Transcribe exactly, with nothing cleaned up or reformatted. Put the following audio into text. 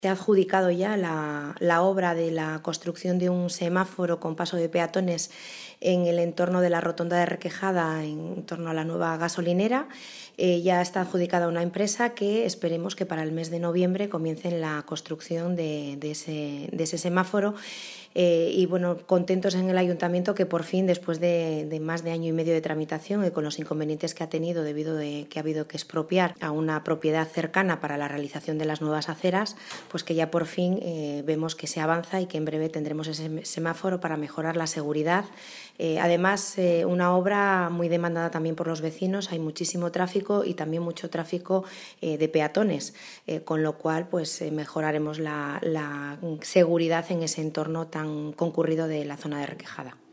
Se ha adjudicado ya la, la obra de la construcción de un semáforo con paso de peatones en el entorno de la rotonda de Requejada, en torno a la nueva gasolinera. Eh, ya está adjudicada una empresa que esperemos que para el mes de noviembre comiencen la construcción de, de, ese, de ese semáforo. Eh, y bueno, contentos en el ayuntamiento que por fin, después de, de más de año y medio de tramitación y con los inconvenientes que ha tenido debido a que ha habido que expropiar a una propiedad cercana para la realización de las nuevas aceras, pues que ya por fin eh, vemos que se avanza y que en breve tendremos ese semáforo para mejorar la seguridad. Eh, además, eh, una obra muy demandada también por los vecinos, hay muchísimo tráfico y también mucho tráfico eh, de peatones, eh, con lo cual pues eh, mejoraremos la, la seguridad en ese entorno tan concurrido de la zona de Requejada.